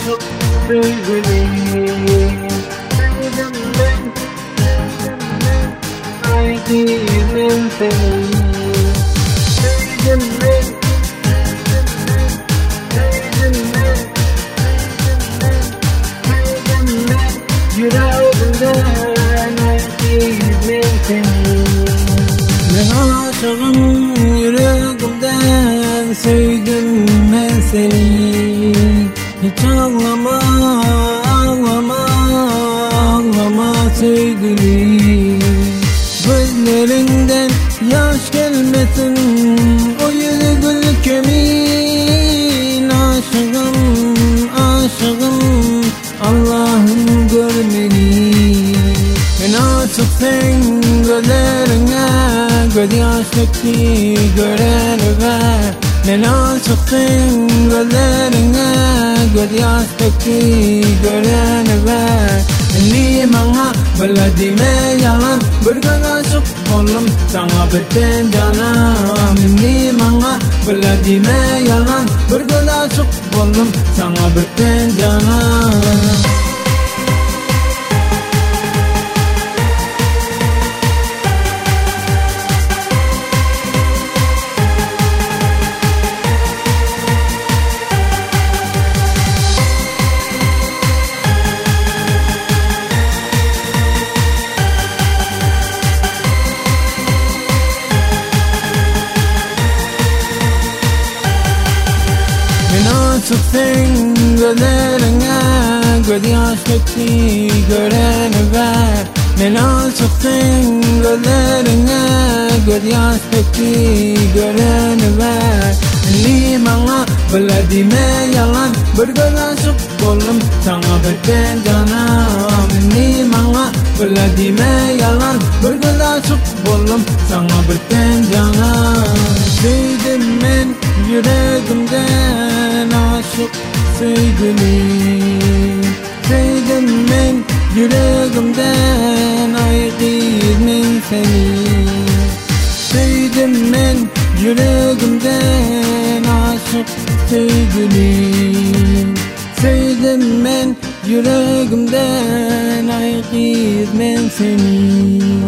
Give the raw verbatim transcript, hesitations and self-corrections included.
aşık sevgilim. Sevdim ben, sevdim seni. Sevdim ben, sevdim ben, sevdim ben, yüreğimden sevdim seni. Ben aşığım yüreğimden, sevdim ben seni. Hiç ağlama, ağlama, ağlama sevgilim. Gözlerinden yaş gelmesin, o yüzü gül kimin. Aşığım, aşığım, Allah'ım görmeli. Ben aşık sen gözlerine, göz yaşlıklı görenime. Ben aşık sen gözlerine, göz yaşlıklı görenime. Ni bana böyle deme yalan, bir gün aşık oldum sana bitten canım. Ni bana böyle deme yalan, bir gün aşık oldum sana bitten canım. Aşık sen gözlerine, göz yaşlıklı görenime. Ben aşık sen gözlerine, göz yaşlıklı görenime. Ni bana böyle deme yalan, bir gün aşık oldum sana bitten canım. Ni bana böyle deme yalan, bir gün aşık oldum sana bitten canım. Sevdim ben yüreğimden aşık sevgilim. Sevdim ben yüreğimden, ayrıyım seni. Sevdim ben yüreğimden aşık sevgilim. Sevdim ben yüreğimden, ayrıyım seni.